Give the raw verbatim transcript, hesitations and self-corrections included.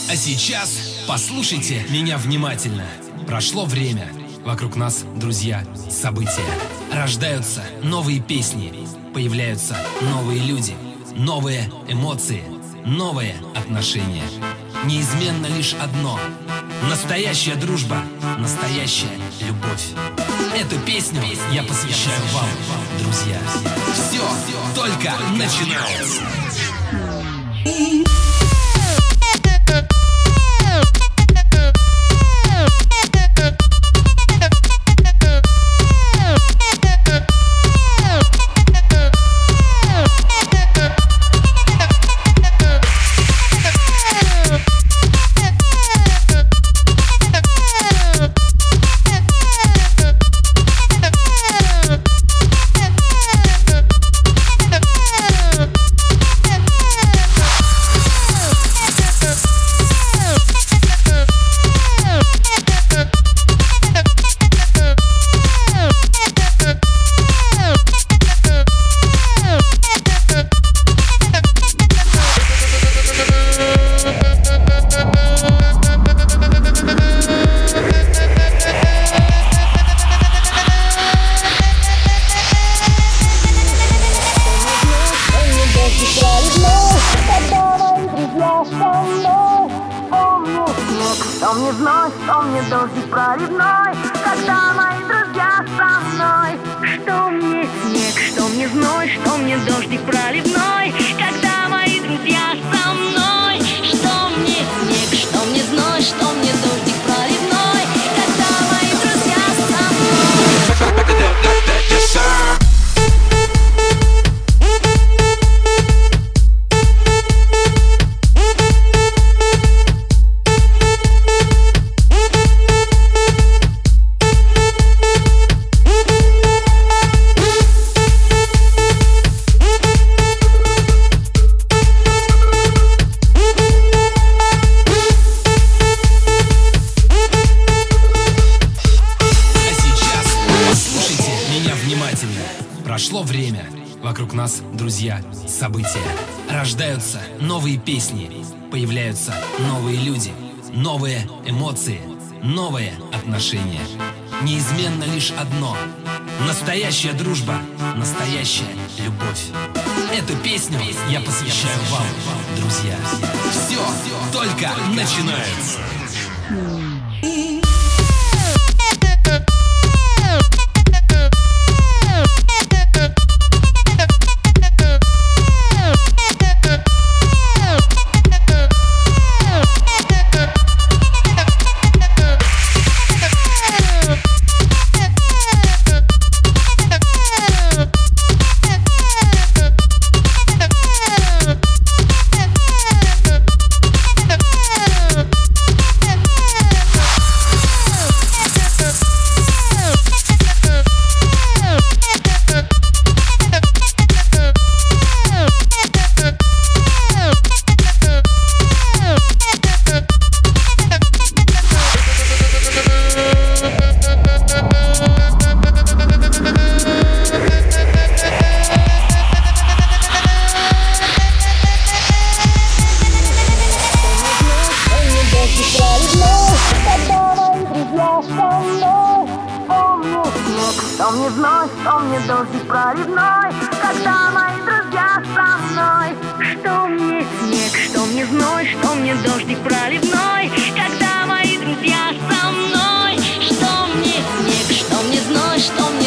А сейчас послушайте меня внимательно. Прошло время, вокруг нас, друзья, события. Рождаются новые песни, появляются новые люди, новые эмоции, новые отношения. Неизменно лишь одно: настоящая дружба, настоящая любовь. Эту песню я посвящаю вам, друзья. Все только начинается. Что мне вновь, что мне дождик проливной, когда мои друзья со мной. Что мне снег, что мне зной, что мне дождик проливной, когда мои друзья со мной. Что мне снег, что мне зной, что мне дождик проливной, когда мои друзья со мной. Прошло время, вокруг нас, друзья, события. Рождаются новые песни, появляются новые люди, новые эмоции, новые отношения. Неизменно лишь одно: настоящая дружба, настоящая любовь. Эту песню я посвящаю вам, друзья. Все только начинается. Что мне зной, что мне дождик проливной, когда мои друзья со мной. Что мне снег, что мне зной, что мне дождик проливной, когда мои друзья со мной. Что мне снег, что мне зной, что мне